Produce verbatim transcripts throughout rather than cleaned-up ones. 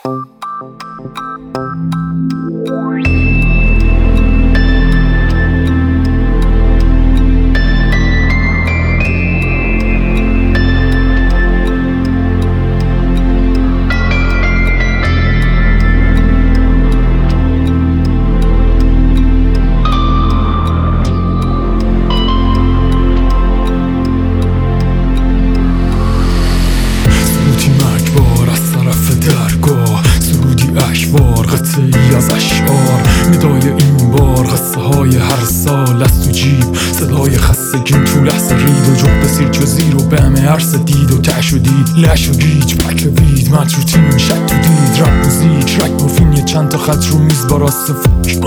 قطعی از اشعار ندای این بار، قصه های هر سال از تو جیب، صدای خستگیم تو لحظه رید و جب بسیر چو زیر و به همه عرص دید و تش و دید لش و گیج پک وید متروتین شک تو دید رپ موزیک رک مورفین یه چند تا خط رو میز با راست فک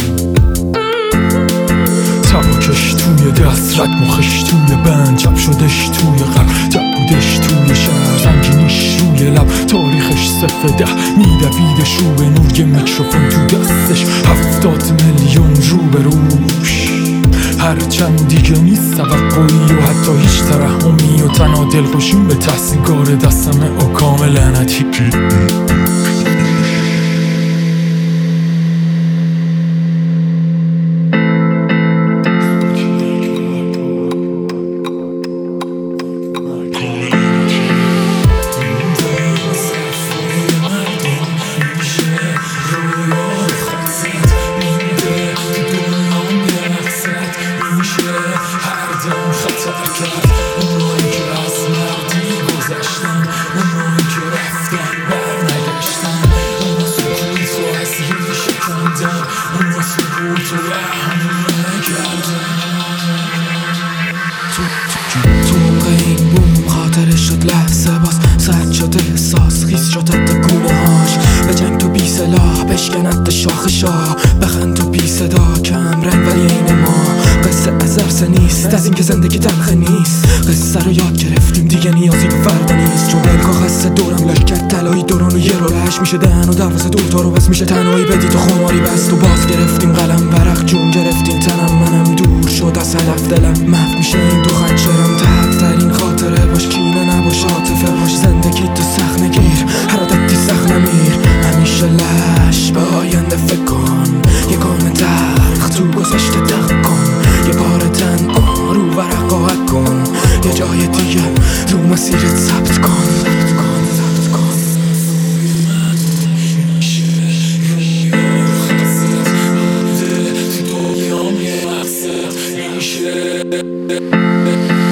تباکش توی دست رک مخش توی بند چپ شدش توی قبر جب بودش توی شهر زنگینیش روی لب تاریخش صفر ده میدویدش رو به نور یه میکروفون تو دستش هفتاد میلیون رو به روش هرچند دیگه نیست توقعی و حتی هیچ ترحمی و تنها دلخوشیم به تحصیلگار دستمه و کامل لعنتی اونایی که از مردی گذشتن اونایی که رفتن برنگشتن اونا سکوت و از روی شکندن اونا سکوت و رحم نکردن تو موقع این بوم خاطرش شد لحظه باز سرد شده احساس خیس شد حتی گونه هاش به جنگ تو بی سلاح بشکند شاخ شاه بخند تو بی صدا کم رنگ ولی این ما قصه از عرصه نیست از این که زندگی تلخه نیست قصه رو یاد گرفتیم دیگه نیازی به فردا نیست چون دل کاغذ دورم لشکر طلایی دوران و یه رو لش میشه دهن و دروازه دوتا رو بس میشه تنهایی بدی تو خماری بست و باز گرفتیم قلم ورق جون گرفتیم تنم منم دور شد از هدف دلم محو میشه این دو خنجرم تحت ترین خاطره باش کینه نباش عاطفه باش زندگی تو سخت نگیر هر عادتی سخت نمیر همیشه لش به آینده فکر کن یگانه درخ تو گذشته دق کن یه بار تن کن رو ورق قاعد کن یه جای دیگه رو مسیرت ثبت کن Yeah.